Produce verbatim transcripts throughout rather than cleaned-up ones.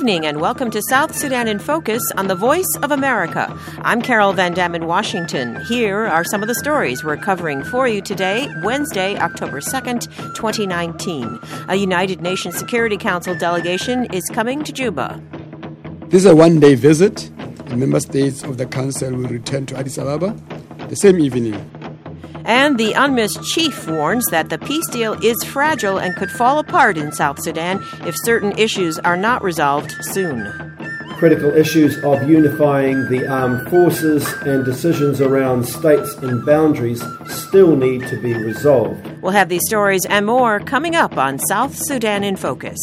evening and welcome to South Sudan in Focus on the Voice of America. I'm Carol Van Dam in Washington. Here are some of the stories we're covering for you today, Wednesday, October second, twenty nineteen. A United Nations Security Council delegation is coming to Juba. This is a one-day visit. The member states of the Council will return to Addis Ababa the same evening. And the UNMISS chief warns that the peace deal is fragile and could fall apart in South Sudan if certain issues are not resolved soon. Critical issues of unifying the armed forces and decisions around states and boundaries still need to be resolved. We'll have these stories and more coming up on South Sudan in Focus.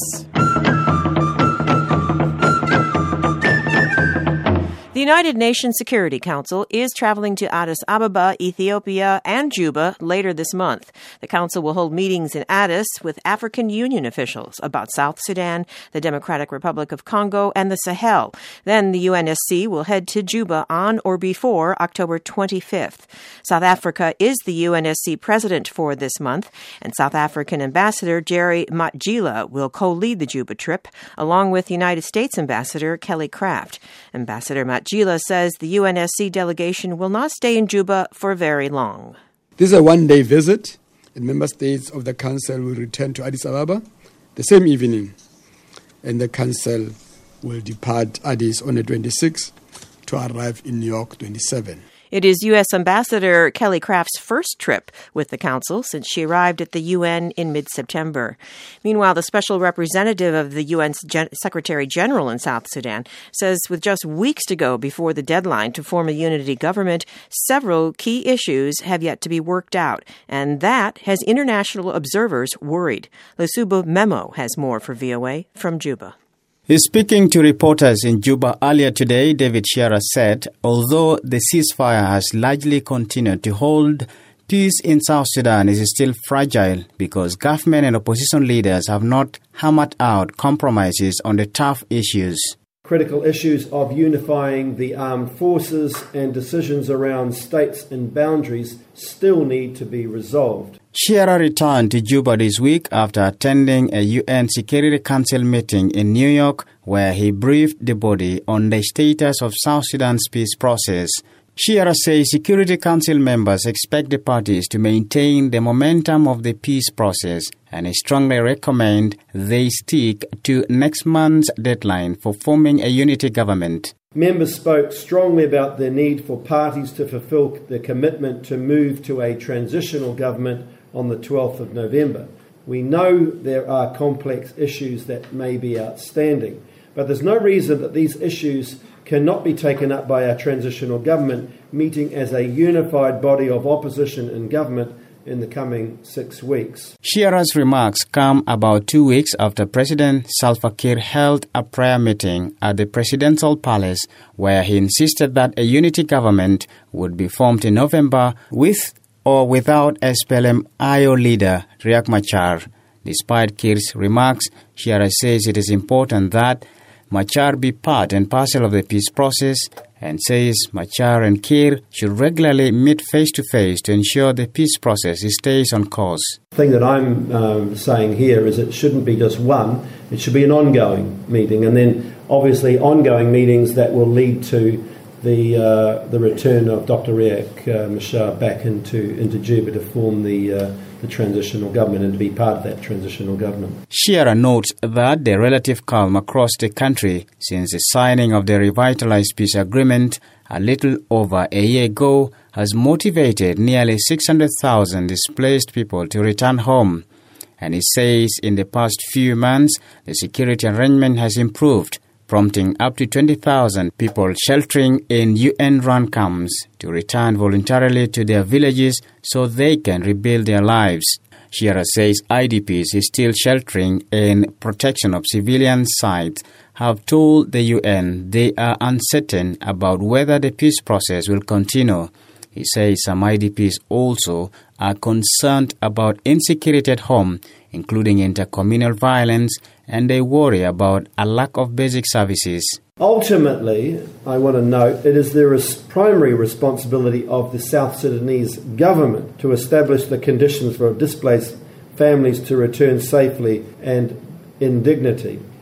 The United Nations Security Council is traveling to Addis Ababa, Ethiopia, and Juba later this month. The council will hold meetings in Addis with African Union officials about South Sudan, the Democratic Republic of Congo, and the Sahel. Then the U N S C will head to Juba on or before October twenty-fifth. South Africa is the U N S C president for this month, and South African Ambassador Jerry Matjila will co-lead the Juba trip, along with United States Ambassador Kelly Craft. Ambassador Matjila Gila says the U N S C delegation will not stay in Juba for very long. This is a one-day visit, and member states of the Council will return to Addis Ababa the same evening, and the Council will depart Addis on the twenty-sixth to arrive in New York twenty-seventh. It is U S Ambassador Kelly Craft's first trip with the Council since she arrived at the U N in mid-September. Meanwhile, the special representative of the U N's Gen- Secretary General in South Sudan says with just weeks to go before the deadline to form a unity government, several key issues have yet to be worked out, and that has international observers worried. Lesubo Memo has more for V O A from Juba. Speaking to reporters in Juba earlier today, David Shearer said, although the ceasefire has largely continued to hold, peace in South Sudan is still fragile because government and opposition leaders have not hammered out compromises on the tough issues. Critical issues of unifying the armed forces and decisions around states and boundaries still need to be resolved. Shearer returned to Juba this week after attending a U N Security Council meeting in New York where he briefed the body on the status of South Sudan's peace process. Shearer says Security Council members expect the parties to maintain the momentum of the peace process and strongly recommend they stick to next month's deadline for forming a unity government. Members spoke strongly about the need for parties to fulfill their commitment to move to a transitional government on the twelfth of November. We know there are complex issues that may be outstanding, but there's no reason that these issues cannot be taken up by a transitional government meeting as a unified body of opposition and government in the coming six weeks. Shearer's remarks come about two weeks after President Salva Kiir held a prayer meeting at the presidential palace where he insisted that a unity government would be formed in November with or without S P L M-I O leader Riek Machar. Despite Kiir's remarks, Shearer says it is important that Machar be part and parcel of the peace process and says Machar and Kiir should regularly meet face-to-face to ensure the peace process stays on course. The thing that I'm um, saying here is it shouldn't be just one, it should be an ongoing meeting, and then obviously ongoing meetings that will lead to the uh, the return of Doctor Riek uh, Machar back into, into Juba to form the uh, the transitional government and to be part of that transitional government. Shearer notes that the relative calm across the country since the signing of the revitalized peace agreement a little over a year ago has motivated nearly six hundred thousand displaced people to return home. And he says in the past few months, the security arrangement has improved, prompting up to twenty thousand people sheltering in U N-run camps to return voluntarily to their villages so they can rebuild their lives. Shearer says I D Ps still sheltering in protection of civilian sites have told the U N they are uncertain about whether the peace process will continue. He says some I D Ps also are concerned about insecurity at home, including intercommunal violence, and they worry about a lack of basic services. Ultimately, I want to note, it is the res- primary responsibility of the South Sudanese government to establish the conditions for displaced families to return safely and in dignity.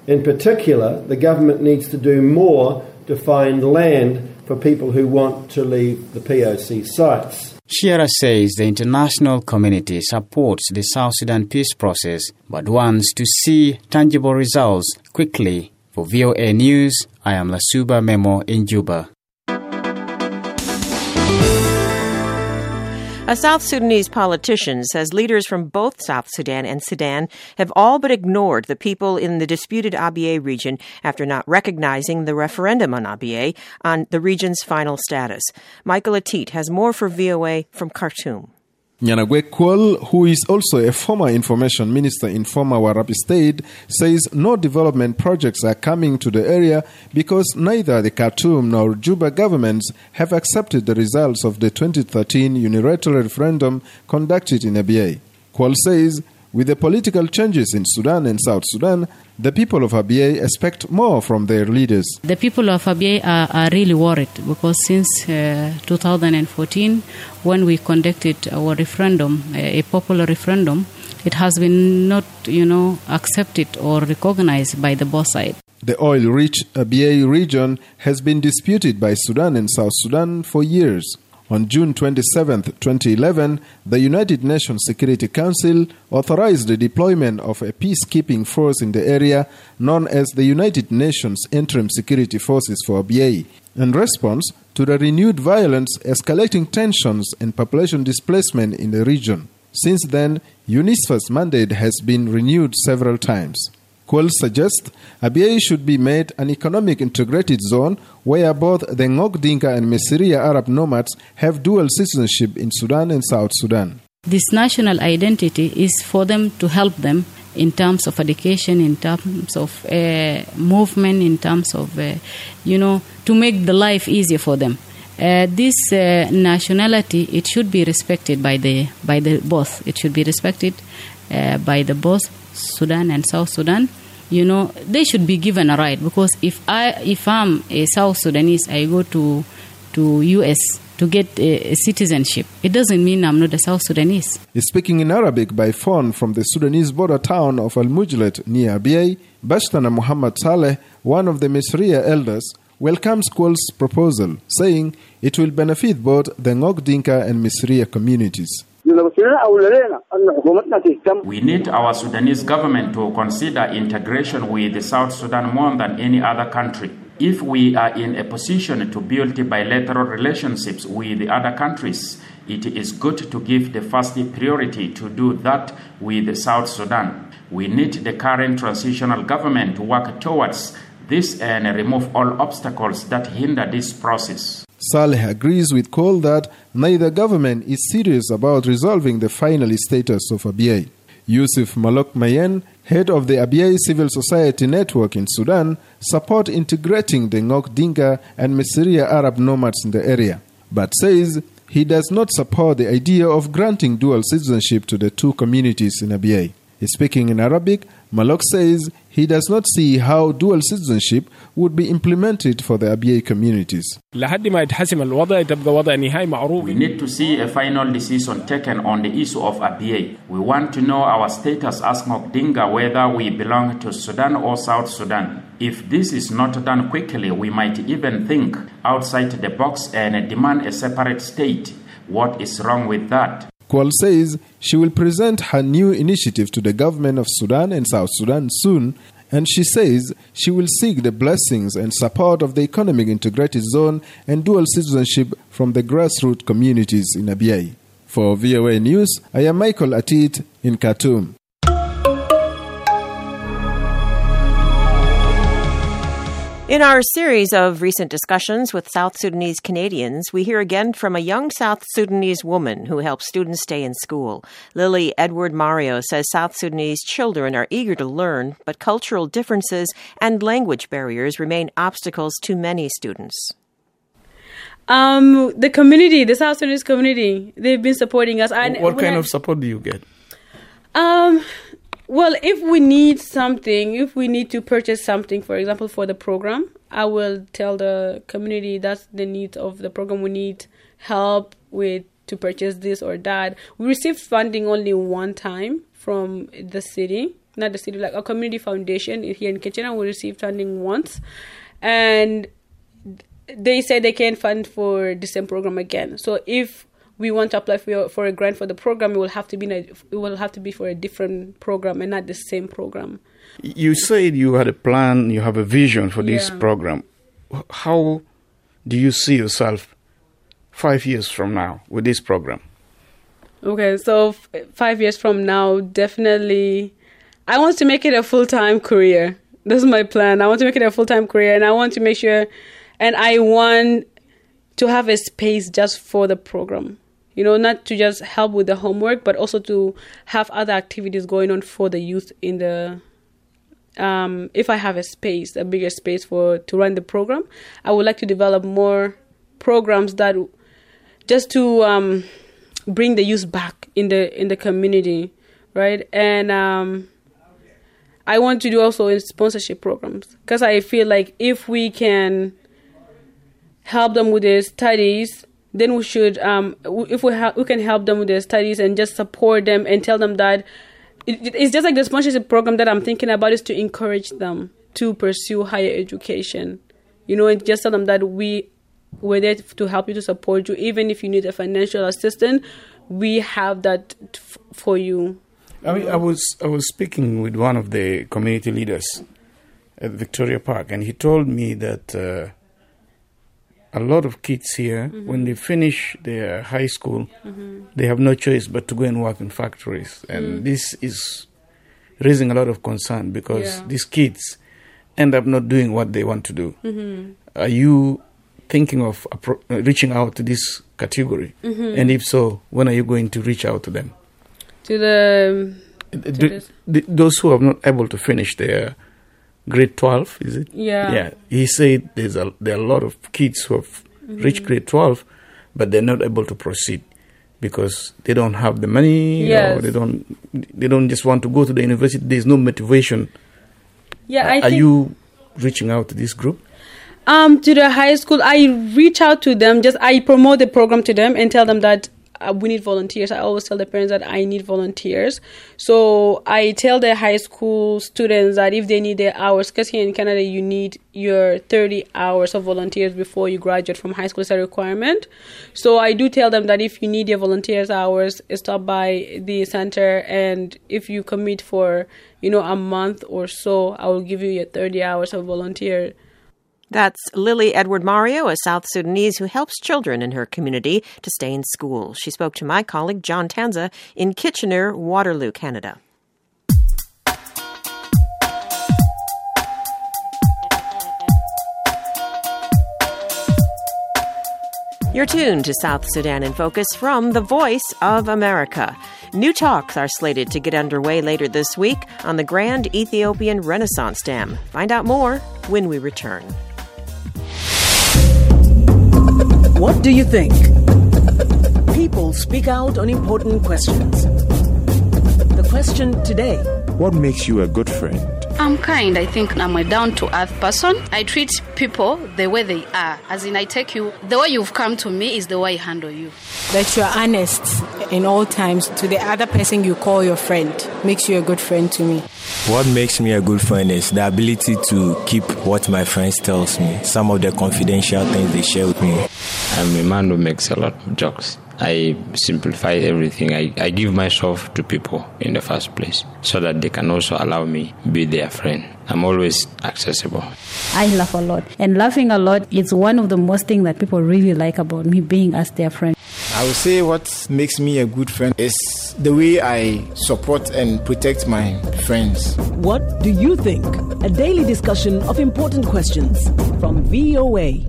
In particular, the government needs to do more to find land for people who want to leave the P O C sites. Shearer says the international community supports the South Sudan peace process but wants to see tangible results quickly. For V O A News, I am Lasuba Memo in Juba. A South Sudanese politician says leaders from both South Sudan and Sudan have all but ignored the people in the disputed Abyei region after not recognizing the referendum on Abyei on the region's final status. Michael Atit has more for V O A from Khartoum. Nyanagwe Kwol, who is also a former information minister in former Warabi state, says no development projects are coming to the area because neither the Khartoum nor Juba governments have accepted the results of the twenty thirteen unilateral referendum conducted in Abyei. Kwol says, with the political changes in Sudan and South Sudan, the people of Abyei expect more from their leaders. The people of Abyei are, are really worried because since uh, two thousand fourteen, when we conducted our referendum, a popular referendum, it has been not, you know, accepted or recognized by the both sides. The oil-rich Abyei region has been disputed by Sudan and South Sudan for years. On June twenty-seventh, twenty eleven, the United Nations Security Council authorized the deployment of a peacekeeping force in the area known as the United Nations Interim Security Forces for Abyei, in response to the renewed violence, escalating tensions, and population displacement in the region. Since then, UNISFA's mandate has been renewed several times. Kwol suggests Abyei should be made an economic integrated zone where both the Ngok Dinka and Mesiria Arab nomads have dual citizenship in Sudan and South Sudan. This national identity is for them to help them in terms of education, in terms of uh, movement, in terms of, uh, you know, to make the life easier for them. Uh, this uh, nationality, it should be respected by the by the both. It should be respected uh, by the both Sudan and South Sudan. You know, they should be given a right, because if I if I'm a South Sudanese, I go to to U S to get a, a citizenship, it doesn't mean I'm not a South Sudanese. Speaking in Arabic by phone from the Sudanese border town of Al Mujlet near Abyei, Bashtana Muhammad Saleh, one of the Misriya elders, welcomes Kwol's proposal, saying it will benefit both the Ngok Dinka and Misriya communities. We need our Sudanese government to consider integration with South Sudan more than any other country. If we are in a position to build bilateral relationships with the other countries, it is good to give the first priority to do that with South Sudan. We need the current transitional government to work towards this and remove all obstacles that hinder this process. Saleh agrees with Kwol that neither government is serious about resolving the final status of Abyei. Yusuf Malok Mayen, head of the Abyei Civil Society Network in Sudan, support integrating the Ngok Dinka and Mesiria Arab nomads in the area, but says he does not support the idea of granting dual citizenship to the two communities in Abyei. Speaking in Arabic, Malok says he does not see how dual citizenship would be implemented for the Abyei communities. We need to see a final decision taken on the issue of Abyei. We want to know our status as Ngok Dinka, whether we belong to Sudan or South Sudan. If this is not done quickly, we might even think outside the box and demand a separate state. What is wrong with that? Kwol says she will present her new initiative to the government of Sudan and South Sudan soon, and she says she will seek the blessings and support of the economic integrated zone and dual citizenship from the grassroots communities in Abyei. For V O A News, I am Michael Atit in Khartoum. In our series of recent discussions with South Sudanese Canadians, we hear again from a young South Sudanese woman who helps students stay in school. Lily Edward Mario says South Sudanese children are eager to learn, but cultural differences and language barriers remain obstacles to many students. Um, the community, the South Sudanese community, they've been supporting us. And what kind I, of support do you get? Um... Well, if we need something, if we need to purchase something, for example, for the program, I will tell the community that's the need of the program. We need help with to purchase this or that. We received funding only one time from the city not the city, like a community foundation here in Kitchener. We received funding once, and they said they can't fund for the same program again. So if we want to apply for for a grant for the program, it will have to be a, it will have to be for a different program and not the same program. You said you had a plan, you have a vision for this Yeah. program. How do you see yourself five years from now with this program? Okay, so f- five years from now, definitely, I want to make it a full-time career. This is my plan. I want to make it a full-time career, and I want to make sure, and I want to have a space just for the program. You know, not to just help with the homework, but also to have other activities going on for the youth in the. Um, if I have a space, a bigger space for to run the program, I would like to develop more programs that just to um, bring the youth back in the in the community, right? And um, I want to do also in sponsorship programs, because I feel like if we can help them with their studies, then we should. Um, if we ha- we can help them with their studies and just support them and tell them that. It's just like the sponsorship program that I'm thinking about is to encourage them to pursue higher education. You know, and just tell them that we, we're there to help you, to support you. Even if you need a financial assistance, we have that f- for you. I mean, I was I was speaking with one of the community leaders at Victoria Park, and he told me that uh, a lot of kids here, mm-hmm. when they finish their high school, mm-hmm. they have no choice but to go and work in factories. And mm. this is raising a lot of concern, because yeah. these kids end up not doing what they want to do. Mm-hmm. Are you thinking of appro- reaching out to this category? Mm-hmm. And if so, when are you going to reach out to them? To the... To do, the those who are not able to finish their grade twelve, is it? Yeah. Yeah. He said there's a there are a lot of kids who have mm-hmm. reached grade twelve, but they're not able to proceed because they don't have the money, yes. or they don't they don't just want to go to the university. There's no motivation. Yeah, I Are think, you reaching out to this group? Um, to the high school, I reach out to them. Just I promote the program to them and tell them that uh, we need volunteers. I always tell the parents that I need volunteers. So I tell the high school students that if they need their hours, because here in Canada you need your thirty hours of volunteers before you graduate from high school. It's a requirement. So I do tell them that if you need your volunteers hours, stop by the center, and if you commit for, you know, a month or so, I will give you your thirty hours of volunteer. That's Lily Edward Mario, a South Sudanese who helps children in her community to stay in school. She spoke to my colleague John Tanza in Kitchener, Waterloo, Canada. You're tuned to South Sudan in Focus from the Voice of America. New talks are slated to get underway later this week on the Grand Ethiopian Renaissance Dam. Find out more when we return. What do you think? People speak out on important questions. The question today: what makes you a good friend? I'm kind. I think I'm a down-to-earth person. I treat people the way they are. As in, I take you, the way you've come to me is the way I handle you. That you're honest in all times to the other person you call your friend makes you a good friend to me. What makes me a good friend is the ability to keep what my friends tells me, some of the confidential things they share with me. I'm a man who makes a lot of jokes. I simplify everything. I, I give myself to people in the first place so that they can also allow me be their friend. I'm always accessible. I laugh a lot. And laughing a lot is one of the most things that people really like about me, being as their friend. I would say what makes me a good friend is the way I support and protect my friends. What do you think? A daily discussion of important questions from V O A.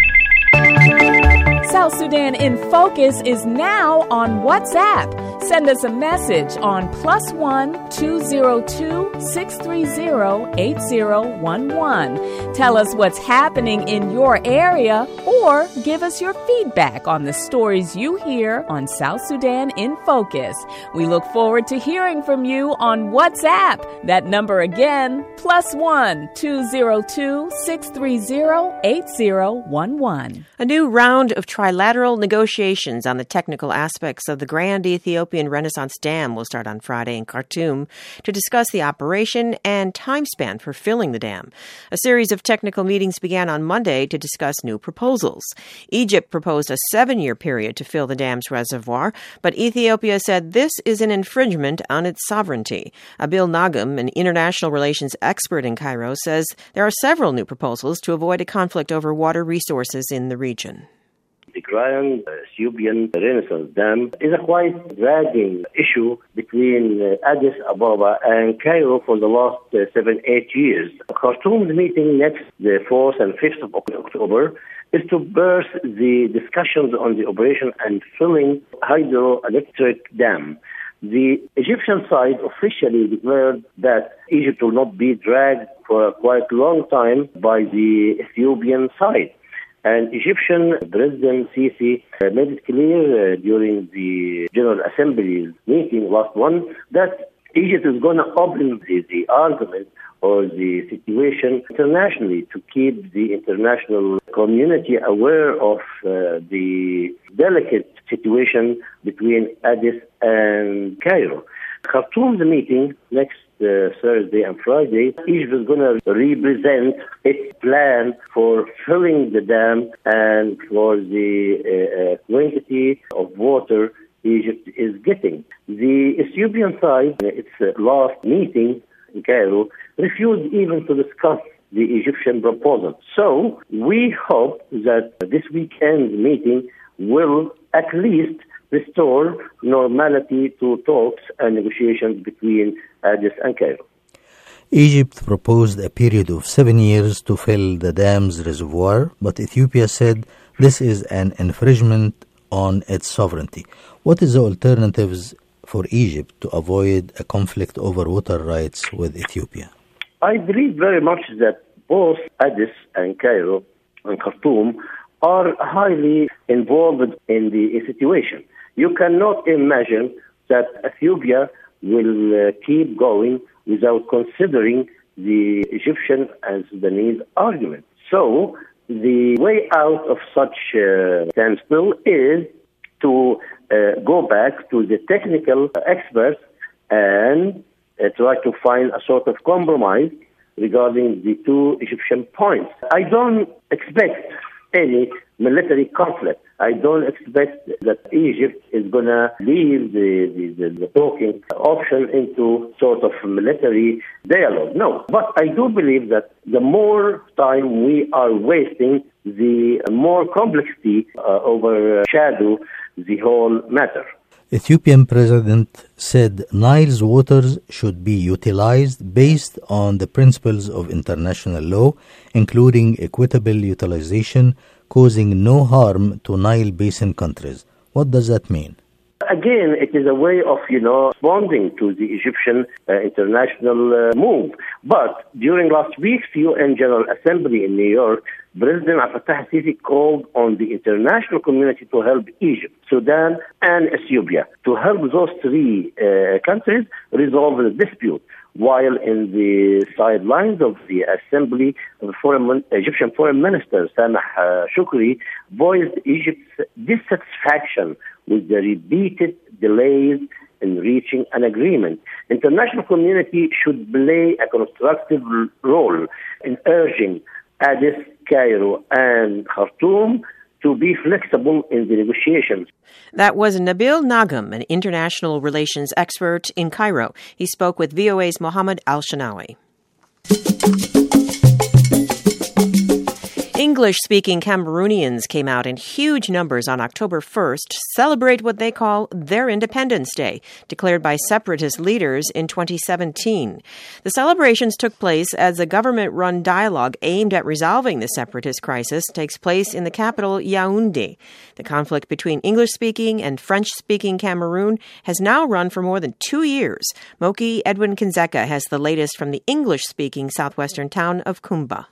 South Sudan in Focus is now on WhatsApp. Send us a message on plus one two zero two six three zero eight zero one one. Tell us what's happening in your area or give us your feedback on the stories you hear on South Sudan in Focus. We look forward to hearing from you on WhatsApp. That number again, plus one two zero two six three zero eight zero one one. A new round of trilateral negotiations on the technical aspects of the Grand Ethiopian Ethiopian Renaissance Dam will start on Friday in Khartoum to discuss the operation and time span for filling the dam. A series of technical meetings began on Monday to discuss new proposals. Egypt proposed a seven-year period to fill the dam's reservoir, but Ethiopia said this is an infringement on its sovereignty. Abil Nagum, an international relations expert in Cairo, says there are several new proposals to avoid a conflict over water resources in the region. The Grand Ethiopian Renaissance Dam is a quite dragging issue between uh, Addis Ababa and Cairo for the last uh, seven, eight years. Khartoum's meeting next, the fourth and fifth of October, is to burst the discussions on the operation and filling hydroelectric dam. The Egyptian side officially declared that Egypt will not be dragged for a quite long time by the Ethiopian side. And Egyptian President Sisi uh, made it clear uh, during the General Assembly's meeting, last one, that Egypt is going to open the, the argument or the situation internationally to keep the international community aware of uh, the delicate situation between Addis and Cairo. Khartoum's meeting next uh, Thursday and Friday, Egypt is going to represent its plan for filling the dam and for the uh, uh, quantity of water Egypt is getting. The Ethiopian side, in its uh, last meeting in Cairo, refused even to discuss the Egyptian proposal. So we hope that this weekend's meeting will at least restore normality to talks and negotiations between Addis and Cairo. Egypt proposed a period of seven years to fill the dam's reservoir, but Ethiopia said this is an infringement on its sovereignty. What is the alternatives for Egypt to avoid a conflict over water rights with Ethiopia? I believe very much that both Addis and Cairo and Khartoum are highly involved in the situation. You cannot imagine that Ethiopia will uh, keep going without considering the Egyptian and Sudanese argument. So the way out of such uh, standstill is to uh, go back to the technical experts and uh, try to find a sort of compromise regarding the two Egyptian points. I don't expect any military conflict. I don't expect that Egypt is going to leave the, the, the, the talking option into sort of military dialogue. No, but I do believe that the more time we are wasting, the more complexity uh, overshadow the whole matter. Ethiopian president said Nile's waters should be utilized based on the principles of international law, including equitable utilization, causing no harm to Nile Basin countries. What does that mean? Again, it is a way of, you know, responding to the Egyptian uh, international uh, move. But during last week's U N General Assembly in New York, President Abdel Fattah al-Sisi called on the international community to help Egypt, Sudan, and Ethiopia, to help those three uh, countries resolve the dispute. While in the sidelines of the assembly, the foreign, Egyptian Foreign Minister Sameh uh, Shoukry voiced Egypt's dissatisfaction with the repeated delays in reaching an agreement. International community should play a constructive role in urging Addis, Cairo, and Khartoum to be flexible in the negotiations. That was Nabil Nagum, an international relations expert in Cairo. He spoke with V O A's Mohammed Al-Shanawi. English-speaking Cameroonians came out in huge numbers on October first to celebrate what they call their Independence Day, declared by separatist leaders in twenty seventeen. The celebrations took place as a government-run dialogue aimed at resolving the separatist crisis takes place in the capital, Yaoundé. The conflict between English-speaking and French-speaking Cameroon has now run for more than two years. Moki Edwin Kinzeka has the latest from the English-speaking southwestern town of Kumba.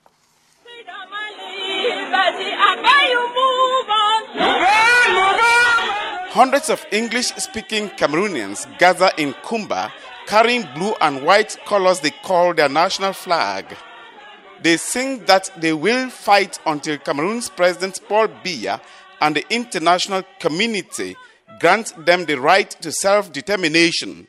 Hundreds of English-speaking Cameroonians gather in Kumba carrying blue and white colors they call their national flag. They sing that they will fight until Cameroon's President Paul Biya and the international community grant them the right to self-determination.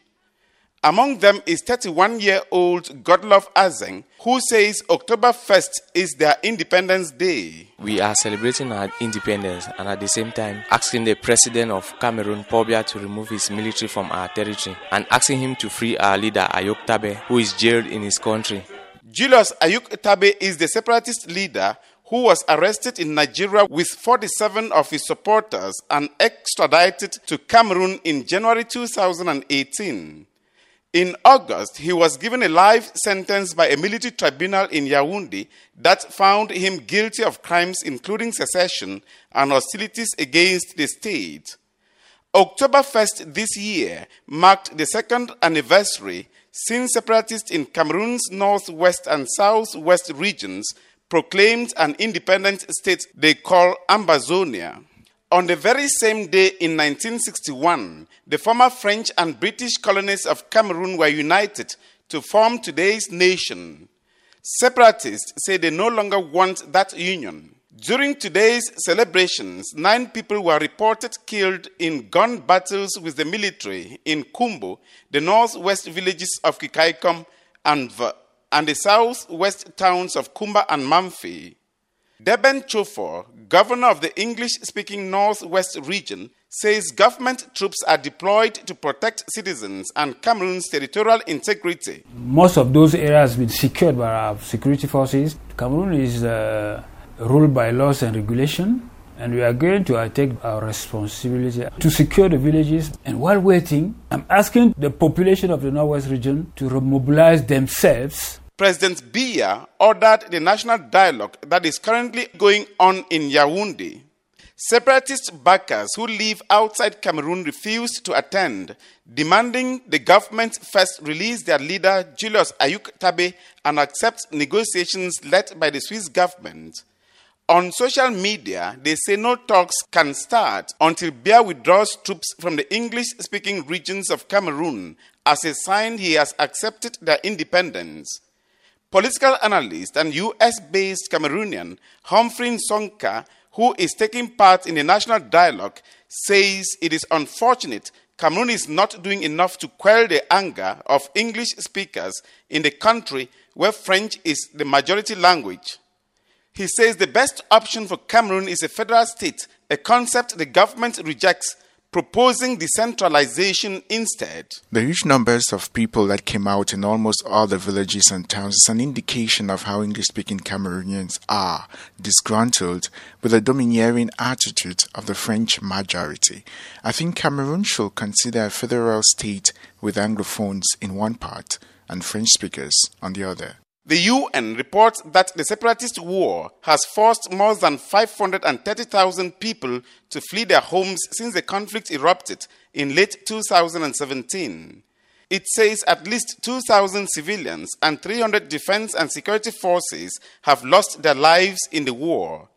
Among them is thirty-one-year-old Godlove Azeng, who says October first is their Independence Day. We are celebrating our independence and at the same time asking the president of Cameroon, Paul Biya, to remove his military from our territory and asking him to free our leader, Ayuk Tabe, who is jailed in his country. Julius Ayuk Tabe is the separatist leader who was arrested in Nigeria with forty-seven of his supporters and extradited to Cameroon in January two thousand eighteen. In August, he was given a life sentence by a military tribunal in Yaoundé that found him guilty of crimes including secession and hostilities against the state. October first this year marked the second anniversary since separatists in Cameroon's northwest and southwest regions proclaimed an independent state they call Ambazonia. On the very same day in nineteen sixty-one, the former French and British colonies of Cameroon were united to form today's nation. Separatists say they no longer want that union. During today's celebrations, nine people were reported killed in gun battles with the military in Kumbo, the northwest villages of Kikaikom and V, and the southwest towns of Kumba and Mamfi. Deben Chofor, governor of the English-speaking Northwest region, says government troops are deployed to protect citizens and Cameroon's territorial integrity. Most of those areas have been secured by our security forces. Cameroon is uh, ruled by laws and regulation, and we are going to take our responsibility to secure the villages. And while waiting, I'm asking the population of the Northwest region to remobilize themselves. President Biya ordered the national dialogue that is currently going on in Yaoundé. Separatist backers who live outside Cameroon refused to attend, demanding the government first release their leader Julius Ayuk Tabe and accept negotiations led by the Swiss government. On social media, they say no talks can start until Biya withdraws troops from the English-speaking regions of Cameroon as a sign he has accepted their independence. Political analyst and U S-based Cameroonian Humphrey Nsonka, who is taking part in the national dialogue, says it is unfortunate Cameroon is not doing enough to quell the anger of English speakers in the country where French is the majority language. He says the best option for Cameroon is a federal state, a concept the government rejects, proposing decentralization instead. The huge numbers of people that came out in almost all the villages and towns is an indication of how English-speaking Cameroonians are disgruntled with the domineering attitude of the French majority. I think Cameroon should consider a federal state with Anglophones in one part and French speakers on the other. The U N reports that the separatist war has forced more than five hundred thirty thousand people to flee their homes since the conflict erupted in late two thousand seventeen. It says at least two thousand civilians and three hundred defense and security forces have lost their lives in the war.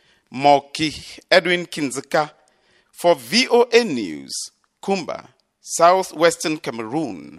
Moki Edwin Kinzeka for V O A News, Kumba, Southwestern Cameroon.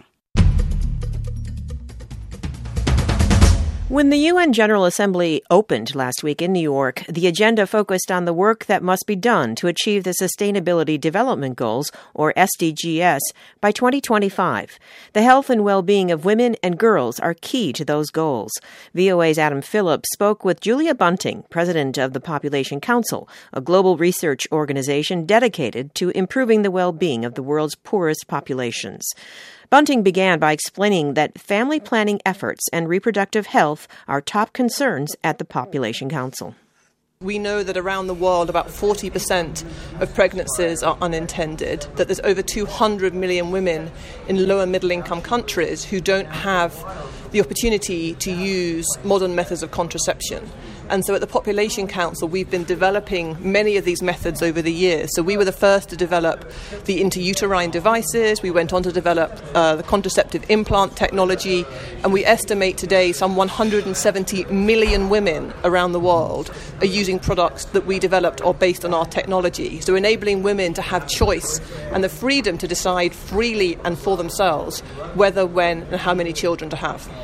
When the U N General Assembly opened last week in New York, the agenda focused on the work that must be done to achieve the Sustainability Development Goals, or S D Gs, by twenty twenty-five. The health and well-being of women and girls are key to those goals. V O A's Adam Phillips spoke with Julia Bunting, president of the Population Council, a global research organization dedicated to improving the well-being of the world's poorest populations. Bunting began by explaining that family planning efforts and reproductive health are top concerns at the Population Council. We know that around the world about forty percent of pregnancies are unintended, that there's over two hundred million women in lower middle income countries who don't have the opportunity to use modern methods of contraception. And so at the Population Council, we've been developing many of these methods over the years. So we were the first to develop the intrauterine devices. We went on to develop uh, the contraceptive implant technology. And we estimate today some one hundred seventy million women around the world are using products that we developed or based on our technology. So enabling women to have choice and the freedom to decide freely and for themselves whether, when, and how many children to have.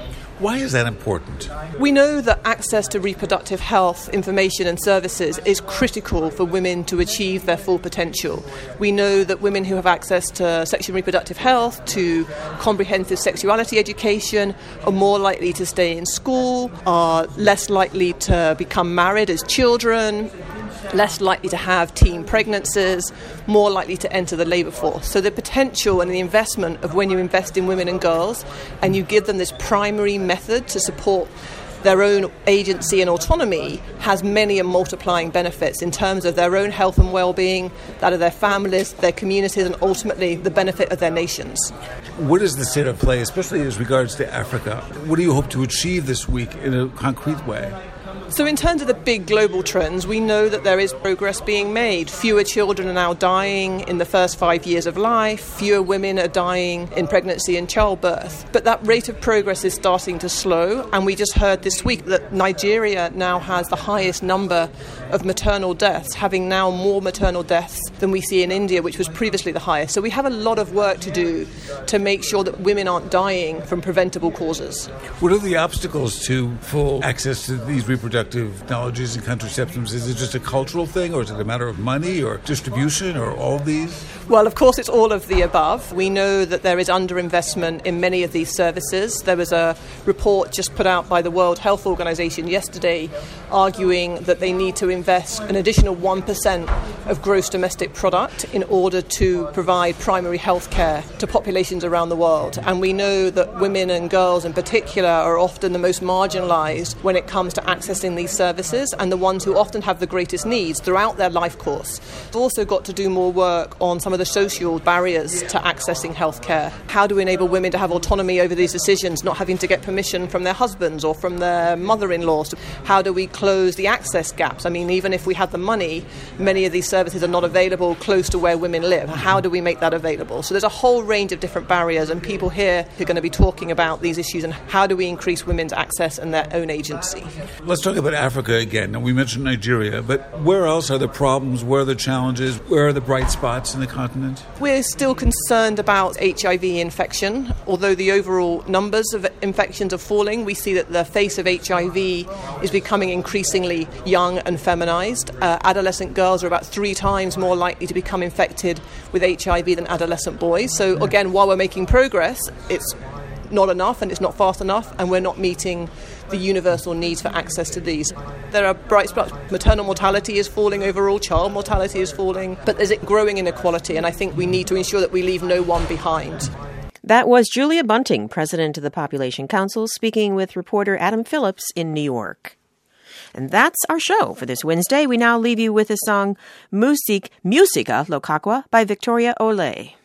Why is that important? We know that access to reproductive health information and services is critical for women to achieve their full potential. We know that women who have access to sexual and reproductive health, to comprehensive sexuality education, are more likely to stay in school, are less likely to become married as children, less likely to have teen pregnancies, more likely to enter the labour force. So the potential and the investment of when you invest in women and girls and you give them this primary method to support their own agency and autonomy has many and multiplying benefits in terms of their own health and well-being, that of their families, their communities, and ultimately the benefit of their nations. What is the state of play, especially as regards to Africa? What do you hope to achieve this week in a concrete way? So in terms of the big global trends, we know that there is progress being made. Fewer children are now dying in the first five years of life. Fewer women are dying in pregnancy and childbirth. But that rate of progress is starting to slow. And we just heard this week that Nigeria now has the highest number of maternal deaths, having now more maternal deaths than we see in India, which was previously the highest. So we have a lot of work to do to make sure that women aren't dying from preventable causes. What are the obstacles to full access to these reproductive technologies and contraceptives? Is it just a cultural thing, or is it a matter of money or distribution, or all of these? Well, of course, it's all of the above. We know that there is underinvestment in many of these services. There was a report just put out by the World Health Organization yesterday arguing that they need to invest an additional one percent of gross domestic product in order to provide primary health care to populations around the world. And we know that women and girls in particular are often the most marginalized when it comes to accessing these services, and the ones who often have the greatest needs throughout their life course. We've also got to do more work on some of the social barriers to accessing healthcare. How do we enable women to have autonomy over these decisions, not having to get permission from their husbands or from their mother-in-laws? How do we close the access gaps? I mean, even if we had the money, many of these services are not available close to where women live. How do we make that available? So there's a whole range of different barriers, and people here are going to be talking about these issues and how do we increase women's access and their own agency. Let's talk about Africa again. Now, we mentioned Nigeria, but where else are the problems? Where are the challenges? Where are the bright spots in the continent? We're still concerned about H I V infection. Although the overall numbers of infections are falling, we see that the face of H I V is becoming increasingly young and feminized. Uh, adolescent girls are about three times more likely to become infected with H I V than adolescent boys. So again, while we're making progress, it's not enough and it's not fast enough, and we're not meeting the universal needs for access to these. There are bright spots. Maternal mortality is falling overall, child mortality is falling, but there's a growing inequality, and I think we need to ensure that we leave no one behind. That was Julia Bunting, president of the Population Council, speaking with reporter Adam Phillips in New York. And that's our show for this Wednesday. We now leave you with the song Music, Musica Lokakwa by Victoria Ole.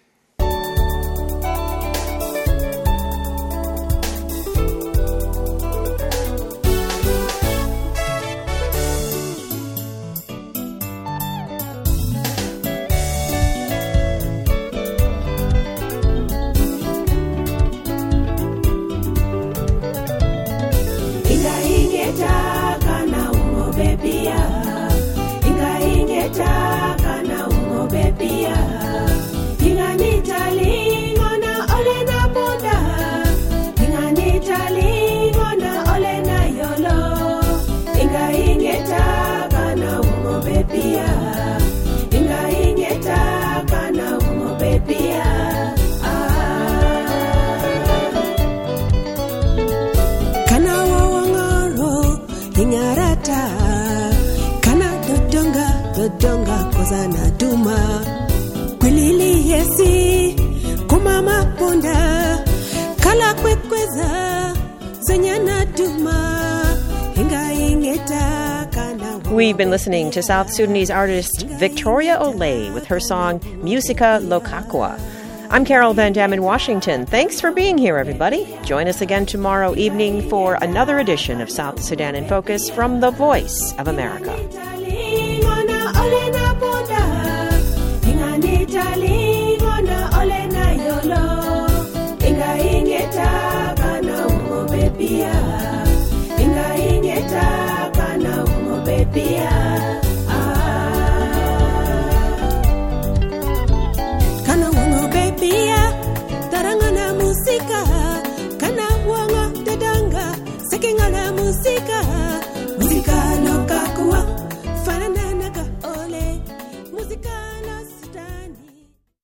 Donga kozana duma kwilili yesi kumama ponda kala kwekweza zenyana duma hinga ingeta kana. We've been listening to South Sudanese artist Victoria Ole with her song Musica Lokakwa. I'm Carol Van Dam in Washington. Thanks for being here, everybody. Join us again tomorrow evening for another edition of South Sudan in Focus from the Voice of America.